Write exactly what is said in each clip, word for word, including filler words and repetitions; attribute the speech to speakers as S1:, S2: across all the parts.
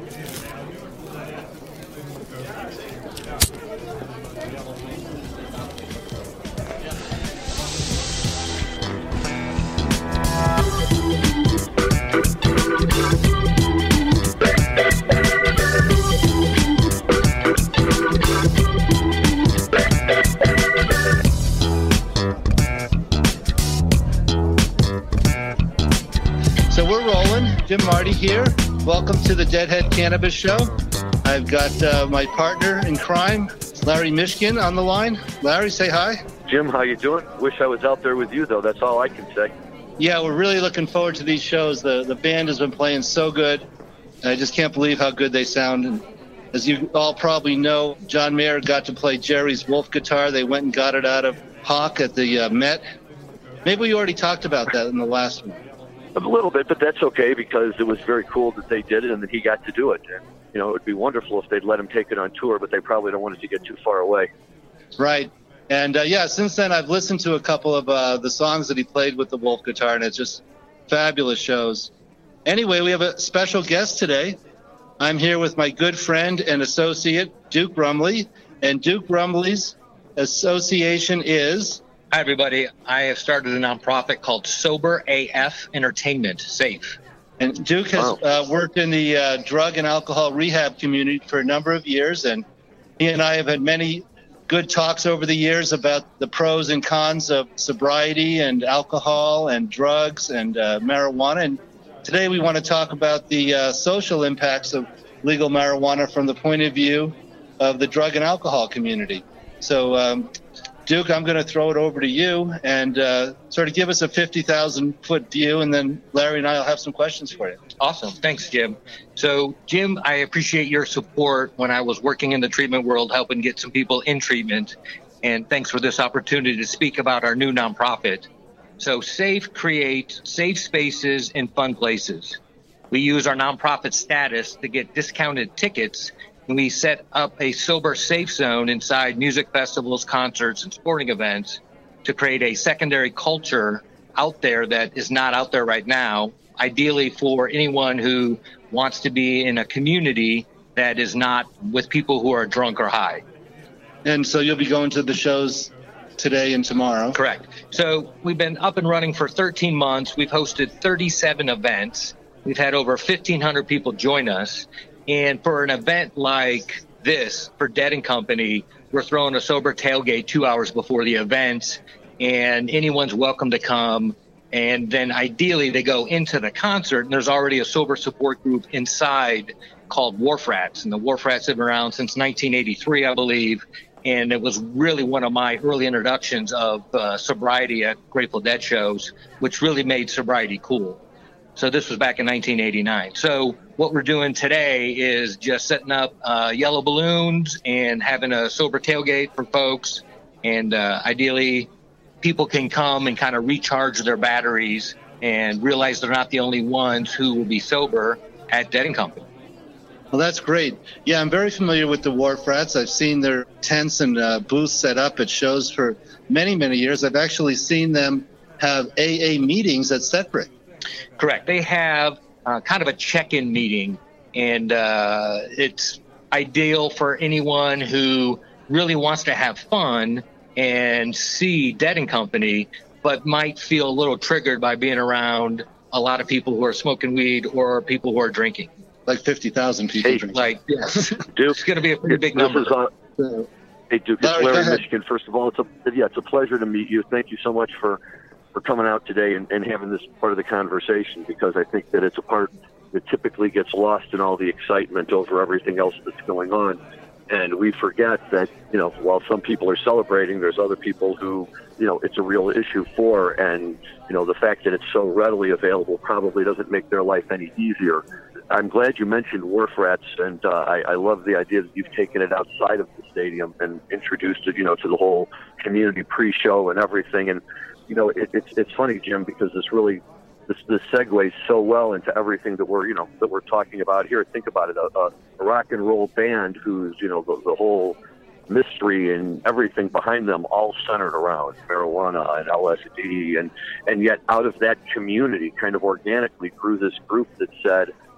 S1: So we're rolling. Jim Marty here. Welcome to the Deadhead Cannabis Show. I've got uh, my partner in crime, Larry Mishkin, on the line. Larry, say hi.
S2: Jim, how you doing? Wish I was out there with you, though. That's all I can say.
S1: Yeah, we're really looking forward to these shows. The the band has been playing so good. I just can't believe how good they sound. And as you all probably know, John Mayer got to play Jerry's Wolf guitar. They went and got it out of Hawk at the uh, Met. Maybe we already talked about that in the last one.
S2: A little bit, but that's okay because it was very cool that they did it and that he got to do it. And, you know, it would be wonderful if they'd let him take it on tour, but they probably don't want it to get too far away.
S1: Right. And, uh, yeah, since then I've listened to a couple of uh, the songs that he played with the Wolf guitar, and it's just fabulous shows. Anyway, we have a special guest today. I'm here with my good friend and associate, Duke Brumley. And Duke Brumley's association is...
S3: Hi, everybody. I have started a nonprofit called Sober A F Entertainment, SAFE.
S1: And Duke has
S2: Wow.
S1: uh, worked in the uh, drug and alcohol rehab community for a number of years, and he and I have had many good talks over the years about the pros and cons of sobriety and alcohol and drugs and uh, marijuana. And today we want to talk about the uh, social impacts of legal marijuana from the point of view of the drug and alcohol community. So, um, Duke, I'm going to throw it over to you and uh, sort of give us a fifty thousand foot view, and then Larry and I will have some questions for you.
S3: Awesome. Thanks, Jim. So, Jim, I appreciate your support when I was working in the treatment world, helping get some people in treatment. And thanks for this opportunity to speak about our new nonprofit. So, SAFE creates safe spaces in fun places. We use our nonprofit status to get discounted tickets, and we set up a sober safe zone inside music festivals, concerts, and sporting events to create a secondary culture out there that is not out there right now, ideally for anyone who wants to be in a community that is not with people who are drunk or high.
S1: And so you'll be going to the shows today and tomorrow.
S3: Correct. So we've been up and running for thirteen months. We've hosted thirty-seven events. We've had over fifteen hundred people join us. And for an event like this, for Dead and Company, we're throwing a sober tailgate two hours before the event, and anyone's welcome to come. And then ideally they go into the concert, and there's already a sober support group inside called Wharf Rats. And the Wharf Rats have been around since nineteen eighty-three, I believe. And it was really one of my early introductions of uh, sobriety at Grateful Dead shows, which really made sobriety cool. So this was back in nineteen eighty-nine. So what we're doing today is just setting up uh, yellow balloons and having a sober tailgate for folks. And uh, ideally, people can come and kind of recharge their batteries and realize they're not the only ones who will be sober at Dead and Company.
S1: Well, that's great. Yeah, I'm very familiar with the Wharf Rats. I've seen their tents and uh, booths set up at shows for many, many years. I've actually seen them have A A meetings at Separate.
S3: Correct. They have uh, kind of a check-in meeting, and uh, it's ideal for anyone who really wants to have fun and see Dead and Company, but might feel a little triggered by being around a lot of people who are smoking weed or people who are drinking.
S1: Like fifty thousand people
S2: Hey,
S1: drinking.
S3: Like, yes,
S2: Duke,
S3: it's going to be a pretty big
S2: this
S3: number.
S2: is, uh, hey, Duke, it's
S1: Larry, go
S2: Larry
S1: ahead.
S2: Michigan. First of all, it's a yeah, it's a pleasure to meet you. Thank you so much for, for coming out today and, and having this part of the conversation, because I think that it's a part that typically gets lost in all the excitement over everything else that's going on. And we forget that, you know, while some people are celebrating, there's other people who, you know, it's a real issue for. And, you know, the fact that it's so readily available probably doesn't make their life any easier. I'm glad you mentioned Wharf Rats, and uh, I, I love the idea that you've taken it outside of the stadium and introduced it, you know, to the whole community pre-show and everything. And, you know, it, it's it's funny, Jim, because this really this, this segues so well into everything that we're, you know, that we're talking about here. Think about it, a, a rock and roll band who's, you know, the, the whole mystery and everything behind them all centered around marijuana and L S D, and and yet out of that community kind of organically grew this group that said,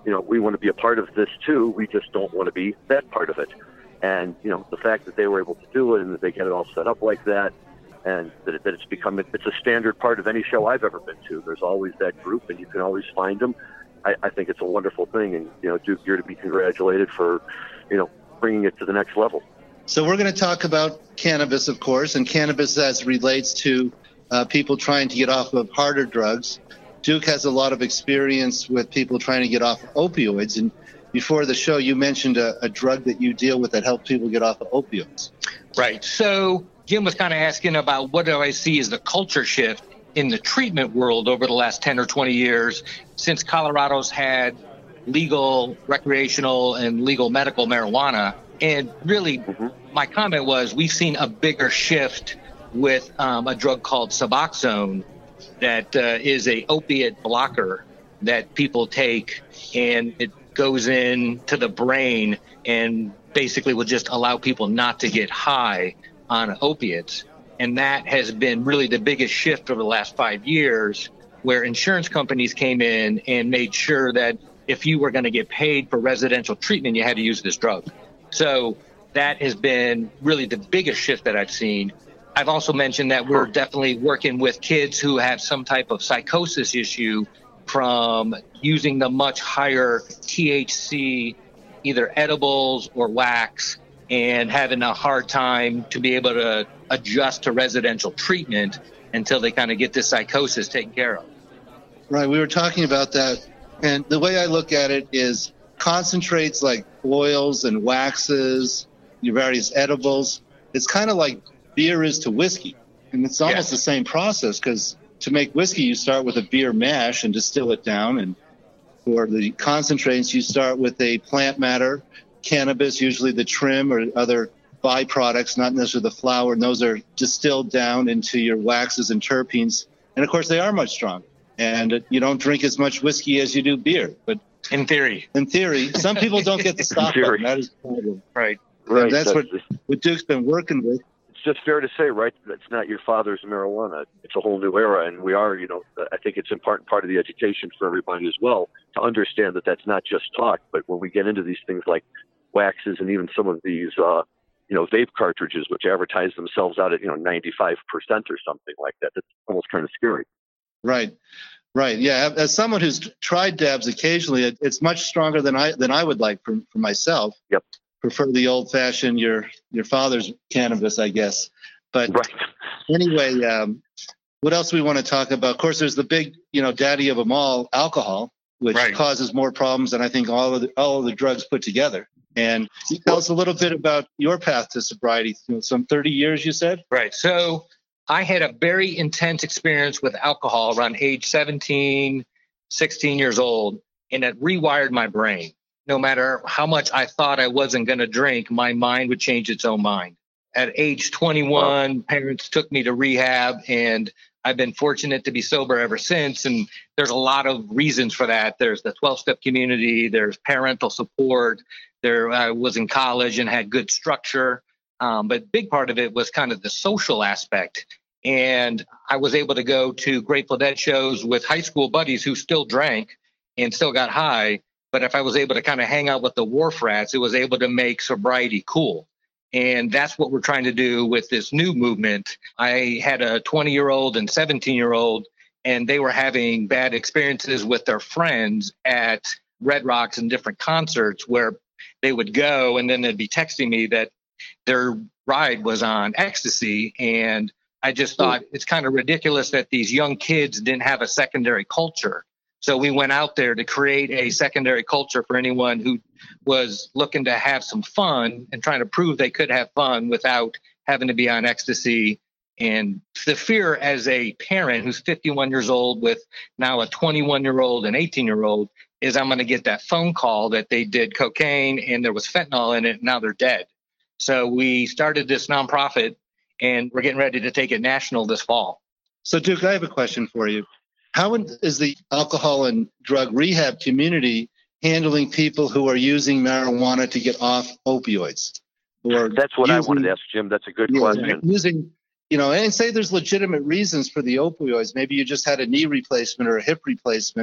S2: you know, we want to be a part of this too. We just don't want to be that part of it. And, you know, the fact that they were able to do it and that they get it all set up like that, and that, it, that it's become, it's a standard part of any show I've ever been to. There's always that group, and you can always find them. I, I think it's a wonderful thing. And, you know, Duke, you're to be congratulated for, you know, bringing it to the next level.
S1: So we're going to talk about cannabis, of course, and cannabis as relates to uh, people trying to get off of harder drugs. Duke has a lot of experience with people trying to get off of opioids. And before the show, you mentioned a, a drug that you deal with that helps people get off of opioids.
S3: Right. So Jim was kind of asking about what do I see as the culture shift in the treatment world over the last ten or twenty years since Colorado's had legal recreational and legal medical marijuana. And really, mm-hmm. my comment was we've seen a bigger shift with um, a drug called Suboxone that uh, is a opiate blocker that people take, and it goes into the brain and basically will just allow people not to get high on opiates. And that has been really the biggest shift over the last five years, where insurance companies came in and made sure that if you were going to get paid for residential treatment, you had to use this drug. So that has been really the biggest shift that I've seen. I've also mentioned that we're definitely working with kids who have some type of psychosis issue from using the much higher T H C, either edibles or wax, and having a hard time to be able to adjust to residential treatment until they kind of get this psychosis taken care of.
S1: Right. We were talking about that. And the way I look at it is concentrates like oils and waxes, your various edibles. It's kind of like beer is to whiskey. And it's almost yes. the same process, because to make whiskey, you start with a beer mash and distill it down. And for the concentrates, you start with a plant matter, cannabis, usually the trim or other byproducts, not necessarily the flower, and those are distilled down into your waxes and terpenes. And of course, they are much stronger. And you don't drink as much whiskey as you do beer. But
S3: in theory,
S1: in theory, some people don't get the stop button. That is the problem.
S3: Right.
S2: Right.
S1: And that's,
S2: that's
S1: what, what Duke's been working with.
S2: It's just fair to say, right, that's not your father's marijuana. It's a whole new era. And we are, you know, I think it's important part of the education for everybody as well to understand that that's not just talk. But when we get into these things like waxes and even some of these, uh, you know, vape cartridges, which advertise themselves out at, you know, ninety-five percent or something like that, that's almost kind of scary.
S1: Right. Right. Yeah. As someone who's tried dabs occasionally, it, it's much stronger than I than I would like for, for myself.
S2: Yep.
S1: Prefer the old fashioned, your your father's cannabis, I guess. But
S2: right.
S1: anyway, um, what else do we want to talk about? Of course, there's the big, you know, daddy of them all, alcohol, which
S3: right.
S1: causes more problems than I think all of the, all of the drugs put together. And you tell us a little bit about your path to sobriety. You know, some thirty years, you said?
S3: Right. So I had a very intense experience with alcohol around age seventeen, sixteen years old, and it rewired my brain. No matter how much I thought I wasn't going to drink, my mind would change its own mind. At age twenty-one, wow. parents took me to rehab, and I've been fortunate to be sober ever since. And there's a lot of reasons for that. There's the twelve-step community. There's parental support. There, I was in college and had good structure. Um, but big part of it was kind of the social aspect. And I was able to go to Grateful Dead shows with high school buddies who still drank and still got high. But if I was able to kind of hang out with the wharf rats, it was able to make sobriety cool. And that's what we're trying to do with this new movement. I had a twenty-year-old and seventeen-year-old, and they were having bad experiences with their friends at Red Rocks and different concerts where they would go, and then they'd be texting me that their ride was on ecstasy. And I just thought it's kind of ridiculous that these young kids didn't have a secondary culture. So we went out there to create a secondary culture for anyone who was looking to have some fun and trying to prove they could have fun without having to be on ecstasy. And the fear as a parent who's fifty-one years old with now a twenty-one-year-old and eighteen-year-old is I'm going to get that phone call that they did cocaine and there was fentanyl in it, and now they're dead. So we started this nonprofit, and we're getting ready to take it national this fall.
S1: So, Duke, I have a question for you. How is the alcohol and drug rehab community handling people who are using marijuana to get off opioids? Or
S2: That's what using, I wanted to ask, Jim. That's a good yeah, question.
S1: Using, you know, and say there's legitimate reasons for the opioids. Maybe you just had a knee replacement or a hip replacement,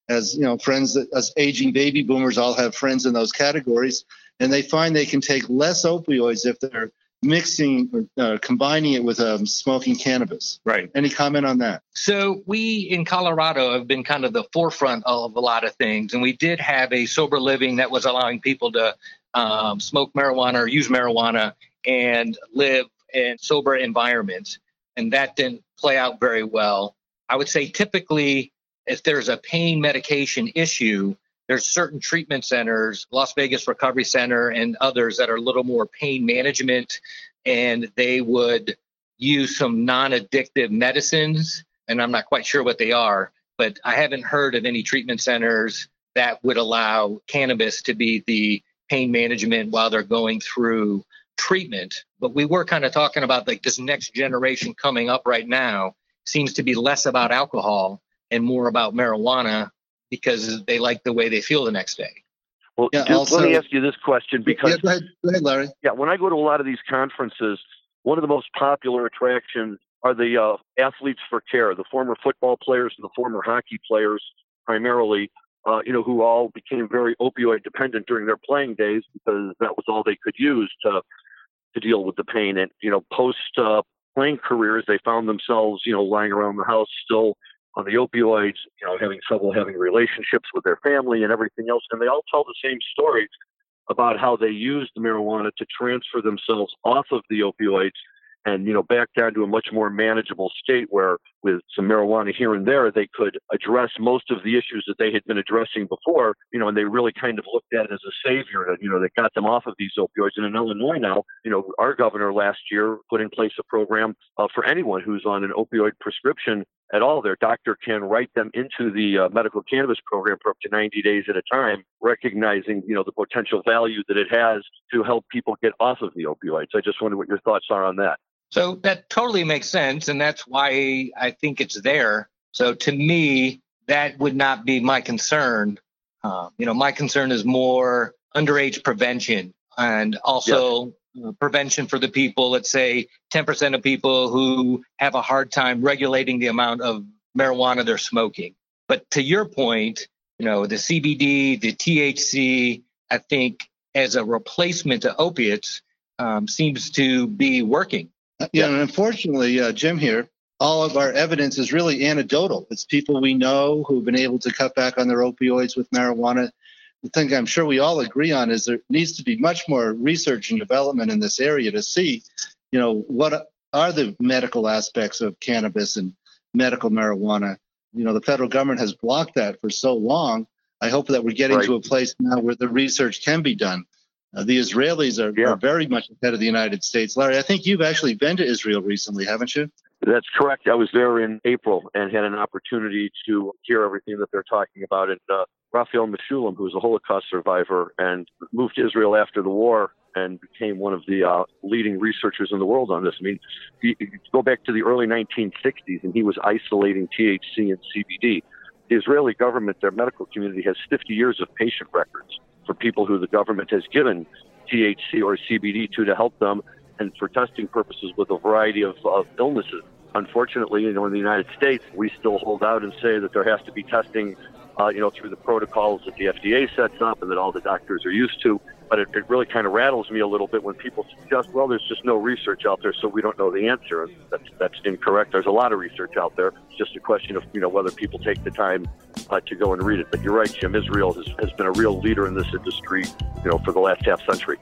S1: as you know, friends, that us aging baby boomers all have friends in those categories, and they find they can take less opioids if they're mixing or uh, combining it with um, smoking cannabis.
S3: Right.
S1: Any comment on that?
S3: So we in Colorado have been kind of the forefront of a lot of things, and we did have a sober living that was allowing people to um, smoke marijuana or use marijuana and live in sober environments, and that didn't play out very well. I would say typically if there's a pain medication issue, there's certain treatment centers, Las Vegas Recovery Center and others that are a little more pain management, and they would use some non-addictive medicines, and I'm not quite sure what they are, but I haven't heard of any treatment centers that would allow cannabis to be the pain management while they're going through treatment. But we were kind of talking about like this next generation coming up right now seems to be less about alcohol and more about marijuana because they like the way they feel the next day.
S2: Well,
S1: yeah,
S2: Duke,
S1: also,
S2: let me ask you this question because
S1: yeah, go ahead, go ahead, Larry.
S2: Yeah, when I go to a lot of these conferences, one of the most popular attractions are the uh, athletes for care, the former football players and the former hockey players, primarily, uh, you know, who all became very opioid dependent during their playing days because that was all they could use to to deal with the pain. And you know, post uh, playing careers, they found themselves, you know, lying around the house still on the opioids, you know, having trouble having relationships with their family and everything else. And they all tell the same story about how they used the marijuana to transfer themselves off of the opioids and, you know, back down to a much more manageable state where with some marijuana here and there, they could address most of the issues that they had been addressing before, you know, and they really kind of looked at it as a savior that, you know, that got them off of these opioids. And in Illinois now, you know, our governor last year put in place a program uh, for anyone who's on an opioid prescription at all. Their doctor can write them into the uh, medical cannabis program for up to ninety days at a time, recognizing, you know, the potential value that it has to help people get off of the opioids. I just wonder what your thoughts are on that.
S3: So that totally makes sense, and that's why I think it's there. So to me, that would not be my concern. Uh, you know, my concern is more underage prevention and also yes. uh, prevention for the people, let's say ten percent of people who have a hard time regulating the amount of marijuana they're smoking. But to your point, you know, the C B D, the T H C, I think as a replacement to opiates um, seems to be working.
S1: Yeah, and unfortunately, uh, Jim here, all of our evidence is really anecdotal. It's people we know who've been able to cut back on their opioids with marijuana. The thing I'm sure we all agree on is there needs to be much more research and development in this area to see, you know, what are the medical aspects of cannabis and medical marijuana. You know, the federal government has blocked that for so long. I hope that we're getting
S2: right.
S1: to a place now where the research can be done. Uh, the Israelis are, yeah. are very much ahead of the United States. Larry, I think you've actually been to Israel recently, haven't you?
S2: That's correct. I was there in April and had an opportunity to hear everything that they're talking about. And uh, Raphael Mechoulam, who's a Holocaust survivor and moved to Israel after the war and became one of the uh, leading researchers in the world on this. I mean, you, you go back to the early nineteen sixties, and he was isolating T H C and C B D. The Israeli government, their medical community, has fifty years of patient records for people who the government has given T H C or C B D to to help them and for testing purposes with a variety of, of illnesses. Unfortunately, you know, in the United States, we still hold out and say that there has to be testing, uh, you know, through the protocols that the F D A sets up and that all the doctors are used to. But it, it really kind of rattles me a little bit when people suggest, well, there's just no research out there, so we don't know the answer. That's that's incorrect. There's a lot of research out there. It's just a question of, you know, whether people take the time uh, to go and read it. But you're right, Jim. Israel has, has been a real leader in this industry, you know, for the last half century.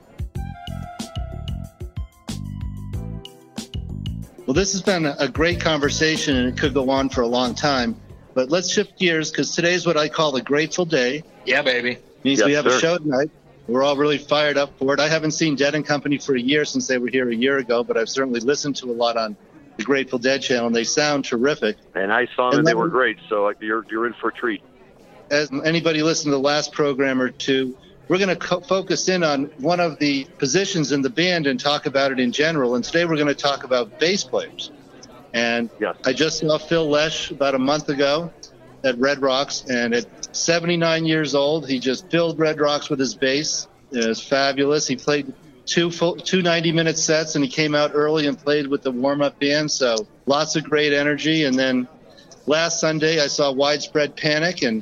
S1: Well, this has been a great conversation, and it could go on for a long time. But let's shift gears, because today's what I call a grateful day.
S3: Yeah, baby.
S1: It means
S2: yes,
S1: we have
S2: sir.
S1: a show tonight. We're all really fired up for it. I haven't seen Dead and Company for a year since they were here a year ago, but I've certainly listened to a lot on the Grateful Dead channel, and they sound terrific.
S2: And I saw them, and they were great, so you're you're in for a treat.
S1: As anybody listened to the last program or two, we're going to co- focus in on one of the positions in the band and talk about it in general. And today we're going to talk about bass players. And
S2: yes.
S1: I just saw Phil Lesh about a month ago at Red Rocks, and at seventy-nine years old, he just filled Red Rocks with his bass. It was fabulous. He played two full, two ninety-minute sets, and he came out early and played with the warm-up band, so lots of great energy. And then last Sunday, I saw Widespread Panic, and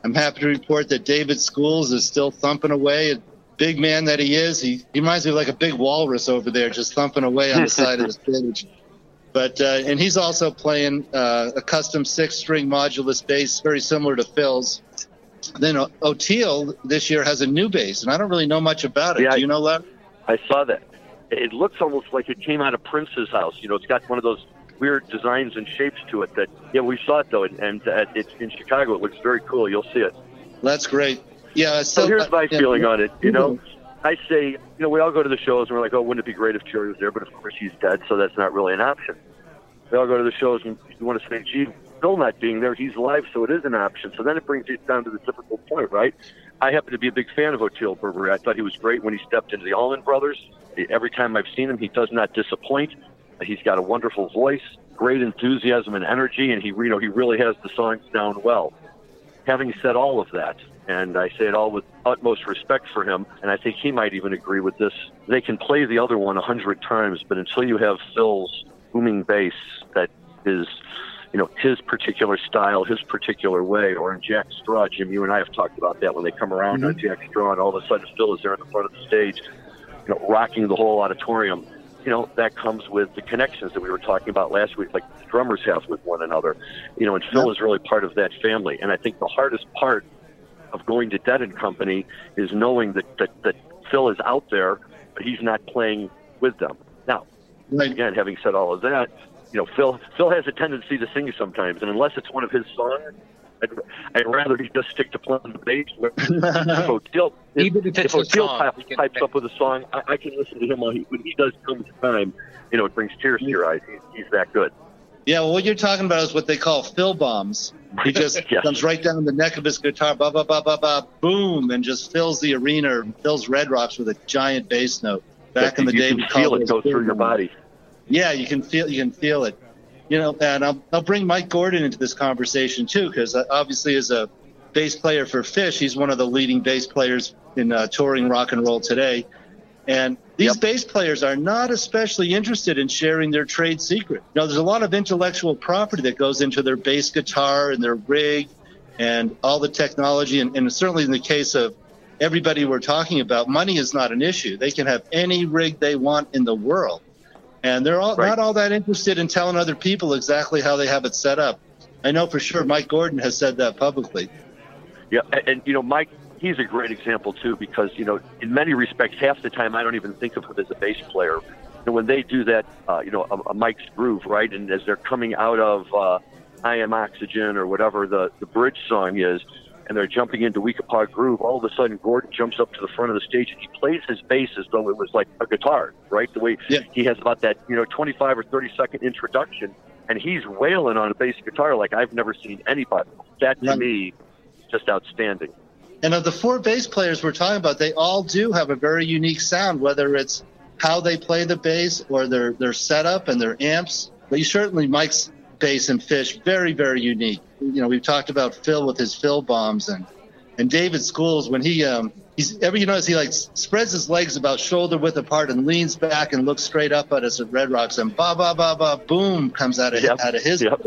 S1: I'm happy to report that David Schools is still thumping away. A big man that he is, he, he reminds me of like a big walrus over there, just thumping away on the side of the stage. But uh, and he's also playing uh, a custom six-string modulus bass, very similar to Phil's. Then o- Oteil this year has a new bass, and I don't really know much about it.
S2: Yeah,
S1: Do you know that?
S2: I saw that. It looks almost like it came out of Prince's house. You know, it's got one of those weird designs and shapes to it. That yeah, we saw it though, and, and uh, it's in Chicago. It looks very cool. You'll see it.
S1: That's great. Yeah.
S2: So,
S1: So
S2: here's my
S1: uh, yeah,
S2: feeling on it. You know,
S1: mm-hmm.
S2: I say, you know, we all go to the shows and we're like, oh, wouldn't it be great if Jerry was there? But of course, he's dead, so that's not really an option. We all go to the shows and you want to say, gee, Phil not being there, he's alive, so it is an option. So then it brings it down to the typical point, right? I happen to be a big fan of Oteil Burbary. I thought he was great when he stepped into the Allman Brothers. Every time I've seen him, he does not disappoint. He's got a wonderful voice, great enthusiasm and energy, and he, you know, he really has the songs down well. Having said all of that, and I say it all with utmost respect for him, and I think he might even agree with this, they can play the other one a hundred times, but until you have Phil's booming bass that is, you know, his particular style, his particular way, or in Jack Straw, Jim, you and I have talked about that when they come around mm-hmm. on Jack Straw and all of a sudden Phil is there in the front of the stage, you know, rocking the whole auditorium. You know, that comes with the connections that we were talking about last week, like the drummers have with one another. You know, and Phil yeah. is really part of that family. And I think the hardest part of going to Dead and Company is knowing that, that, that Phil is out there, but he's not playing with them. Now, right. again, having said all of that, you know, Phil Phil has a tendency to sing sometimes, and unless it's one of his songs, I'd, I'd rather he just stick to playing the bass. If Oteil, if,
S3: Even if,
S2: if
S3: it's
S2: Oteil
S3: song,
S2: pipes, pipes up with a song, I, I can listen to him when he, when he does come to time. You know, it brings tears to your eyes. He, he's that good.
S1: Yeah, well, what you're talking about is what they call Phil bombs. He just yes. comes right down the neck of his guitar, ba ba ba ba ba, boom, and just fills the arena, fills Red Rocks with a giant bass note. Back
S2: yeah,
S1: in the
S2: you
S1: day,
S2: can
S1: we
S2: feel
S1: called
S2: it go through your body.
S1: Yeah, you can feel you can feel it. You know, and I'll, I'll bring Mike Gordon into this conversation too, because obviously as a bass player for Phish, he's one of the leading bass players in uh, touring rock and roll today. And these yep. bass players are not especially interested in sharing their trade secret. You know, there's a lot of intellectual property that goes into their bass guitar and their rig and all the technology. And, and certainly in the case of everybody we're talking about, money is not an issue. They can have any rig they want in the world. And they're all, right. not all that interested in telling other people exactly how they have it set up. I know for sure Mike Gordon has said that publicly.
S2: Yeah, and, and you know, Mike, he's a great example, too, because, you know, in many respects, half the time I don't even think of him as a bass player. And when they do that, uh, you know, a, a Mike's Groove, right, and as they're coming out of uh, I Am Oxygen or whatever the, the bridge song is, and they're jumping into Weekapaug Groove, all of a sudden Gordon jumps up to the front of the stage and he plays his bass as though it was like a guitar, right? The way yeah. he has about that, you know, twenty-five or thirty second introduction, and he's wailing on a bass guitar like I've never seen anybody. That, to right. me, just outstanding.
S1: And of the four bass players we're talking about, they all do have a very unique sound, whether it's how they play the bass or their, their setup and their amps. But you certainly, Mike's bass and Phish, very, very unique. You know, we've talked about Phil with his Phil bombs, and and David Schools when he um he's ever you notice he like spreads his legs about shoulder width apart and leans back and looks straight up at us at Red Rocks, and ba ba ba ba boom comes out of
S2: yep.
S1: out of his.
S2: Yep.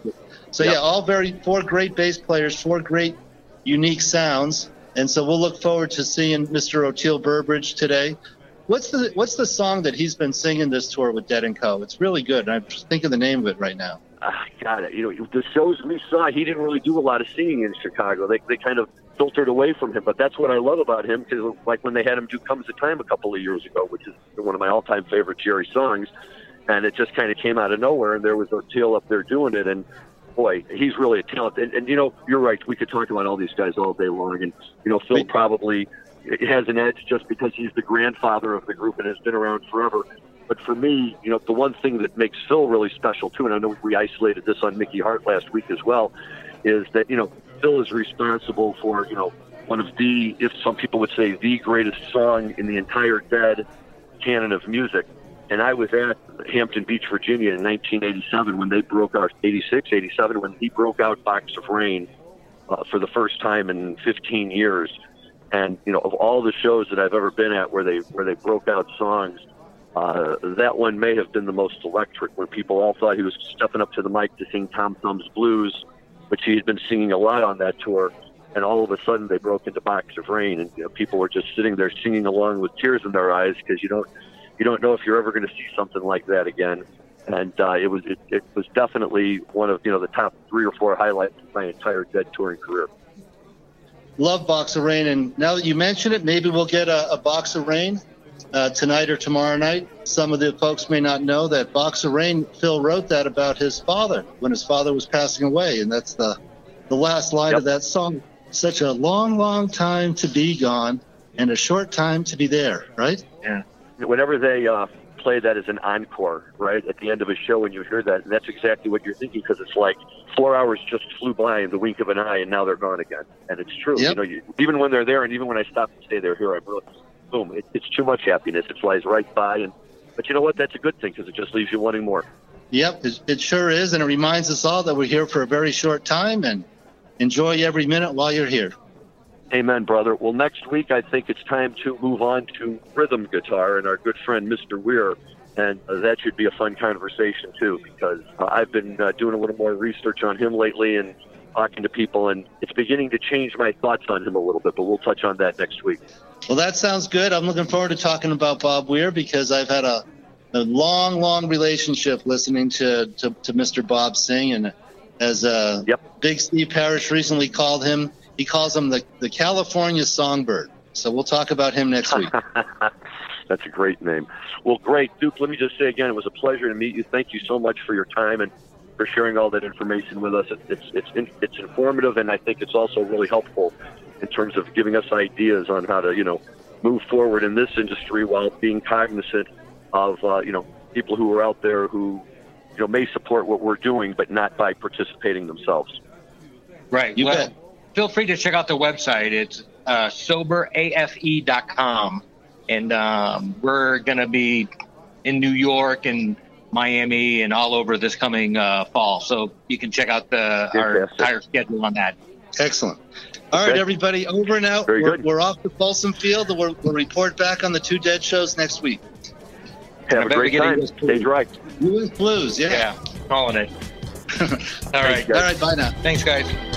S1: So yep. yeah, all very four great bass players, four great unique sounds, and so we'll look forward to seeing Mister Oteil Burbridge today. What's the what's the song that he's been singing this tour with Dead and Co? It's really good. I'm just thinking the name of it right now.
S2: Ah, God, you know, the shows we saw, he didn't really do a lot of singing in Chicago. They they kind of filtered away from him, but that's what I love about him, because like when they had him do Comes a Time a couple of years ago, which is one of my all-time favorite Jerry songs, and it just kind of came out of nowhere, and there was Oteil up there doing it, and boy, he's really a talent. And, and, you know, you're right, we could talk about all these guys all day long, and, you know, Phil probably has an edge just because he's the grandfather of the group and has been around forever. But for me, you know, the one thing that makes Phil really special, too, and I know we isolated this on Mickey Hart last week as well, is that, you know, Phil is responsible for, you know, one of the, if some people would say, the greatest song in the entire Dead canon of music. And I was at Hampton Beach, Virginia in nineteen eighty-seven when they broke out, eighty-six, eighty-seven, when he broke out Box of Rain uh, for the first time in fifteen years. And, you know, of all the shows that I've ever been at where they where they broke out songs, Uh, that one may have been the most electric, when people all thought he was stepping up to the mic to sing Tom Thumb's Blues, which he had been singing a lot on that tour. and all of a sudden they broke into Box of Rain, and you know, people were just sitting there singing along with tears in their eyes because you don't you don't know if you're ever going to see something like that again. And uh, it was it, it was definitely one of you know the top three or four highlights of my entire Dead touring career.
S1: Love Box of Rain, and now that you mention it, maybe we'll get a, a Box of Rain uh, tonight or tomorrow night. Some of the folks may not know that Box of Rain, Phil wrote that about his father when his father was passing away, and that's the the last line
S2: Yep.
S1: of that song. Such a long, long time to be gone, and a short time to be there. Right?
S3: Yeah.
S2: Whenever they uh, play that as an encore, right at the end of a show, and you hear that, and that's exactly what you're thinking because it's like four hours just flew by in the wink of an eye, and now they're gone again. And it's true.
S1: Yep.
S2: You know, you, even when they're there, and even when I stop and stay there, here I really, boom, it, it's too much happiness. It flies right by, and but you know what? That's a good thing because it just leaves you wanting more.
S1: Yep, it, it sure is, and it reminds us all that we're here for a very short time, and enjoy every minute while you're here.
S2: Amen, brother. Well, next week I think it's time to move on to rhythm guitar and our good friend Mister Weir, and uh, that should be a fun conversation too because uh, I've been uh, doing a little more research on him lately and talking to people, and it's beginning to change my thoughts on him a little bit, but we'll touch on that next week.
S1: Well, that sounds good. I'm looking forward to talking about Bob Weir because I've had a, a long, long relationship listening to, to, to Mister Bob sing, and as uh,
S2: Yep.
S1: Big Steve Parrish recently called him, he calls him the, the California Songbird. So we'll talk about him next week.
S2: That's a great name. Well, great. Duke, let me just say again, it was a pleasure to meet you. Thank you so much for your time and for sharing all that information with us. It, it's it's it's informative, and I think it's also really helpful in terms of giving us ideas on how to, you know, move forward in this industry while being cognizant of, uh, you know, people who are out there who, you know, may support what we're doing, but not by participating themselves.
S3: Right.
S1: You
S3: well,
S1: bet.
S3: Feel free to check out the website. It's uh, sober A F E dot com. And um, we're going to be in New York and Miami and all over this coming uh, fall. So you can check out the our
S2: Fantastic.
S3: entire schedule on that.
S1: Excellent. All right,
S2: Okay.
S1: everybody, over and out.
S2: Very
S1: We're,
S2: good.
S1: we're off to Folsom Field, and we'll, we'll report back on the two Dead shows next week.
S2: Have
S3: I
S2: a
S3: bet we
S2: great
S3: get a
S2: time.
S3: U S
S2: Stay dry.
S1: U S Blues, yeah.
S3: Yeah, calling it. All right.
S2: guys.
S1: All right, bye now.
S3: Thanks, guys.